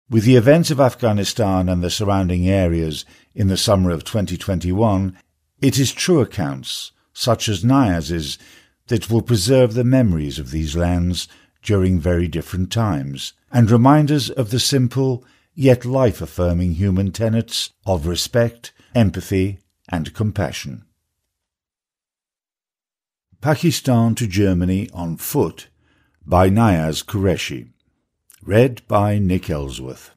With the events of Afghanistan and the surrounding areas in the summer of 2021, it is true accounts, such as Nayaz's, that will preserve the memories of these lands during very different times, and remind us of the simple, yet life-affirming human tenets of respect, empathy, and compassion. Pakistan to Germany on Foot by Nayaz Qureshi. Read by Nick Ellsworth.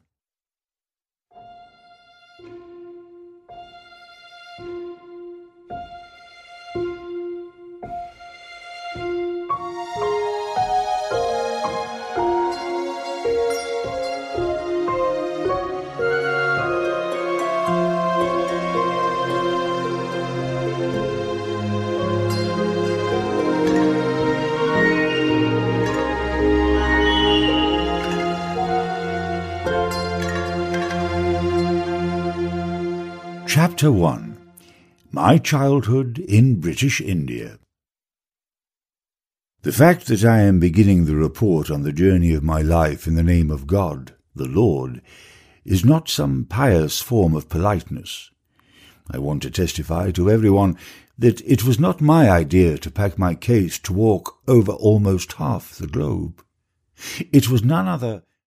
Chapter 1. My Childhood in British India. The fact that I am beginning the report on the journey of my life in the name of God, the Lord, is not some pious form of politeness. I want to testify to everyone that it was not my idea to pack my case to walk over almost half the globe. It was none other